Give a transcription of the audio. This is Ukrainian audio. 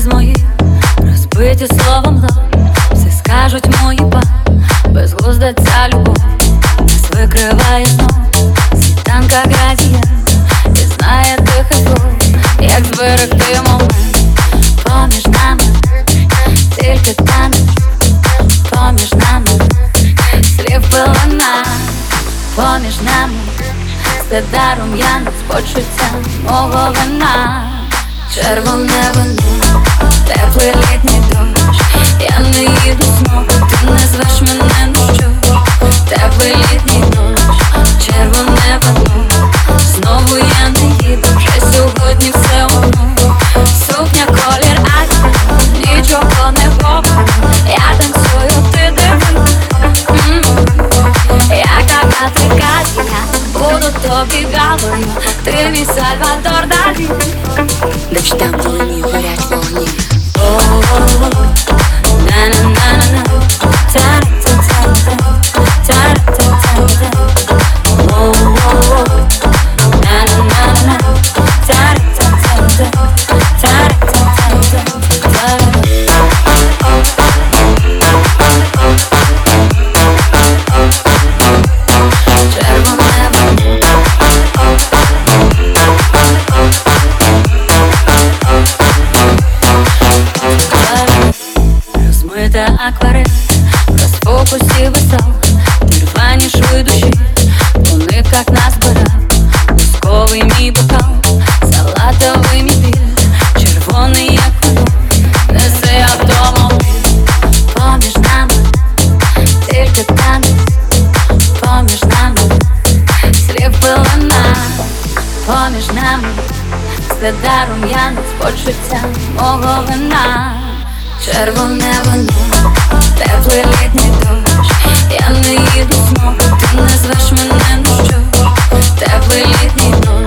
з моїх розбиті словом лоб. Всі скажуть мої па, безглузда ця любов нас викриває знов. Світанка градіє і знає тихий кров, як зберегти момент поміж нами, тільки танець поміж нами, слів пилина поміж нами, стида рум'янець почуття мого вина. Червоне вино, теплий літній дощ, я не їду знову, ти не звеш мене на що. Теплий літній дощ, червоне вино, знову я не їду, вже сьогодні все одно. Сукня, колір, акцент, нічого не говорю, я танцюю, ти дивись. Я така трикатія, буду тобі галою, ти мій Сальвадор Далі. Дощ там вогні, горять вогні. На-на-на-на-на, та-та-та-та, та-та-та-та. На-на-на-на, та-та-та-та, та-та-та-та. Червоне вино. Розмита акварель, розфокусі висок, ти рвані шви душі, по нитках назбирав бусковий мій бокал, салатовий мій біль, червоний як кольор, неси автомобіль. Поміж нами, тільки танець, поміж нами, слів пилина, поміж нами, стида рум'янець почуття мого вина. Червоне вино, теплий літній дощ, я не їду знову, ти не звеш мене на що. Теплий літній дощ.